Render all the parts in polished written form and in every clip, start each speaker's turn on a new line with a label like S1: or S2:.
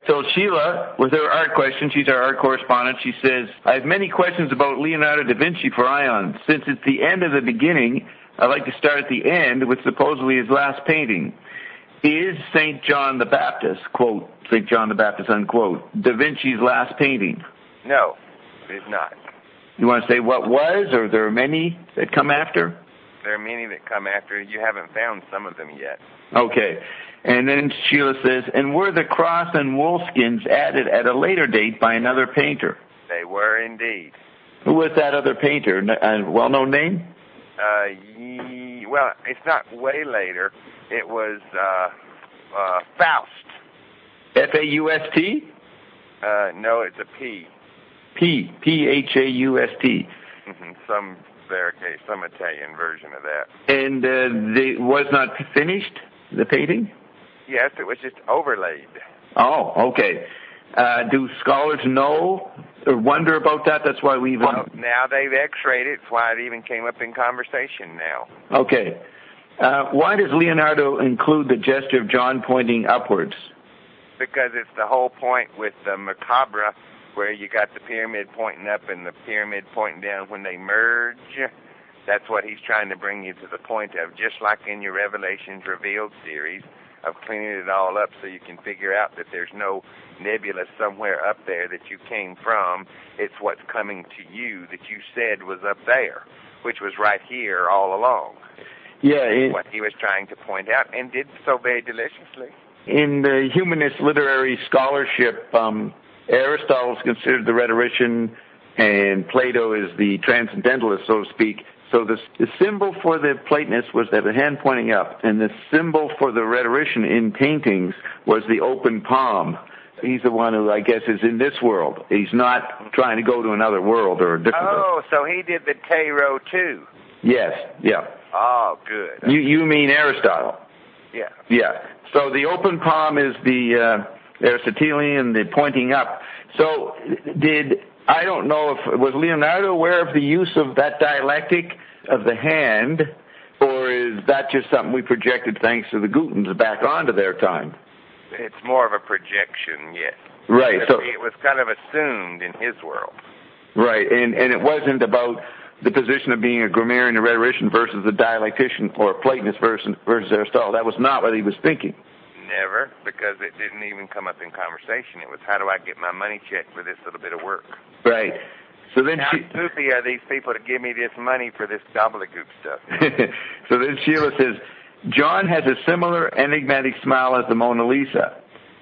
S1: So Sheila, with her art question, she's our art correspondent, she says, I have many questions about Leonardo da Vinci for Ion. Since it's the end of the beginning, I'd like to start at the end with supposedly his last painting. Is St. John the Baptist, quote, St. John the Baptist, unquote, Da Vinci's last painting?
S2: No, it is not.
S1: You want to say what was, or there are many that come after?
S2: There are many that come after. You haven't found some of them yet.
S1: Okay. And then Sheila says, and were the cross and wolfskins added at a later date by another painter?
S2: They were indeed.
S1: Who was that other painter? A well-known name?
S2: Well, it's not way later. It was Faust.
S1: F-A-U-S-T?
S2: No, it's a P.
S1: P-H-A-U-S-T.
S2: Some Italian version of that.
S1: And it was not finished, the painting?
S2: Yes, it was just overlaid.
S1: Oh, okay. Do scholars know or wonder about that? That's why we even...
S2: Well, now they've x-rayed it. That's why it even came up in conversation now.
S1: Okay. Why does Leonardo include the gesture of John pointing upwards?
S2: Because it's the whole point with the macabre, where you got the pyramid pointing up and the pyramid pointing down when they merge. That's what he's trying to bring you to the point of, just like in your Revelations Revealed series, of cleaning it all up so you can figure out that there's no nebula somewhere up there that you came from. It's what's coming to you that you said was up there, which was right here all along.
S1: Yeah.
S2: What he was trying to point out, and did so very deliciously.
S1: In the humanist literary scholarship, Aristotle is considered the rhetorician, and Plato is the transcendentalist, so to speak. So the symbol for the Platonist was that the hand pointing up, and the symbol for the rhetorician in paintings was the open palm. He's the one who, I guess, is in this world. He's not trying to go to another world or a different world.
S2: Oh, so he did the Tarot too.
S1: Yes, yeah.
S2: Oh, good.
S1: You mean Aristotle?
S2: Yeah.
S1: Yeah. So the open palm is the Aristotelian, the pointing up. So I don't know if, was Leonardo aware of the use of that dialectic of the hand, or is that just something we projected thanks to the Gutens back onto their time?
S2: It's more of a projection, yes.
S1: Right. So
S2: it was kind of assumed in his world.
S1: Right, and it wasn't about the position of being a grammarian and rhetorician versus a dialectician or a Platonist versus Aristotle. That was not what he was thinking.
S2: Never, because it didn't even come up in conversation. It was, how do I get my money checked for this little bit of work?
S1: Right. So then
S2: how goofy are these people to give me this money for this gobbledygook stuff?
S1: So then Sheila says, John has a similar enigmatic smile as the Mona Lisa.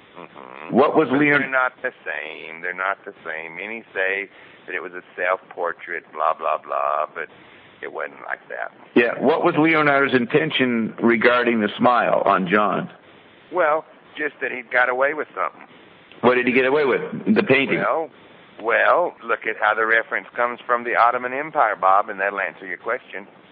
S1: What was Leonardo?
S2: They're not the same. They're not the same. Many say that it was a self-portrait, blah, blah, blah, but it wasn't like that.
S1: Yeah. What was Leonardo's intention regarding the smile on John?
S2: Well, just that he'd got away with something.
S1: What did he get away with? The painting?
S2: Well, look at how the reference comes from the Ottoman Empire, Bob, and that'll answer your question.